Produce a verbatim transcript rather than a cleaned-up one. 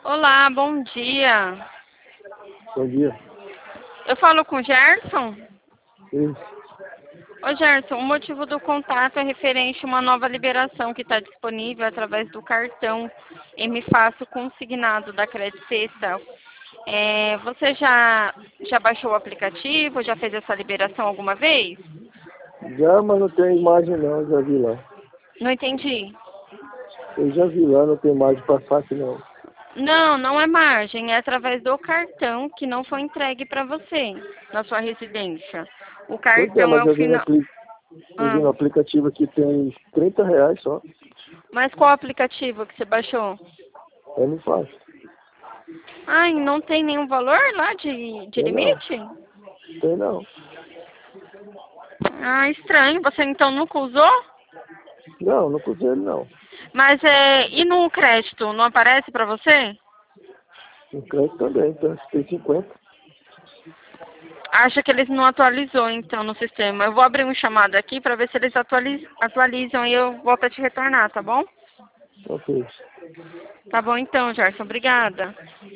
Olá, bom dia. Bom dia. Eu falo com o Gerson? Isso. Ô Gerson, o motivo do contato é referente a uma nova liberação que está disponível através do cartão M Fácil consignado da Credit Sexta. É, você já, já baixou o aplicativo? Já fez essa liberação alguma vez? Já, mas não tem imagem não, já vi lá. Não entendi. Eu já vi lá, não tem imagem para saque não. Não, não é margem, é através do cartão que não foi entregue para você na sua residência. O Pois é, cartão é mas o eu vi no, final. apli... eu vi Ah, no aplicativo que tem trinta reais só. mas qual aplicativo que você baixou? É não faz. Ai, não tem nenhum valor lá de, de Tem não, limite? tem não. Ah, estranho. Você então nunca usou? Não, não pus ele não. Mas é, e no crédito, não aparece para você? No crédito também, então tem cinquenta. Acha que eles não atualizou então no sistema. Eu vou abrir um chamado aqui para ver se eles atualiz, atualizam e eu volto a te retornar, tá bom? Ok. Tá bom então, Gerson. Obrigada.